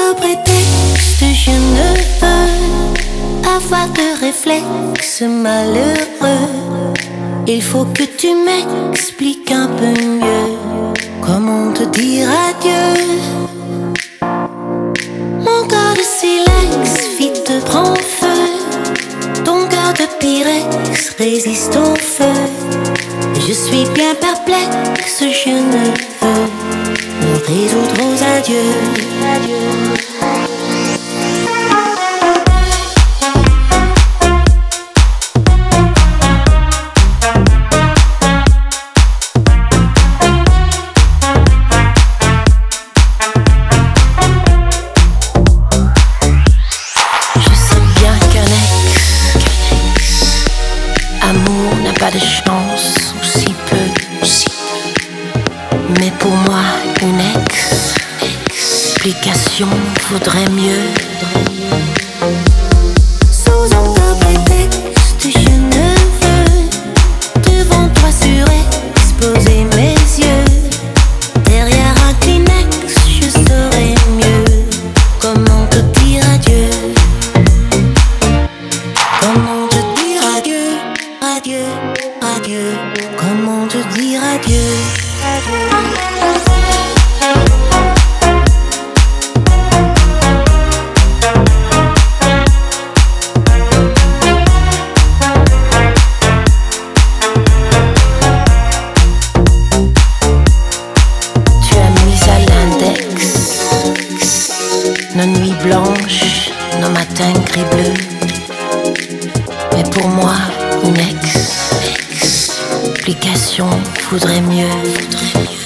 prétexte, je ne veux avoir de réflexe malheureux. Il faut que tu m'expliques un peu mieux comment te dire adieu. Mon cœur de silex vite prend feu. Ton cœur de pyrex résiste au feu. Je suis bien perplexe, je ne veux me résoudre aux adieux. Amour n'a pas de chance, ou si peu, mais pour moi, une explication vaudrait mieux. Sous un prétexte, je ne veux devant toi surexposer mes yeux. Derrière un Kleenex, je saurais mieux comment te dire adieu. Comment te dire adieu, adieu, adieu. Comment te dire adieu, Tu as mis à l'index nos nuits blanches, nos matins gris-bleus. Mais pour moi, une explication vaudrait mieux.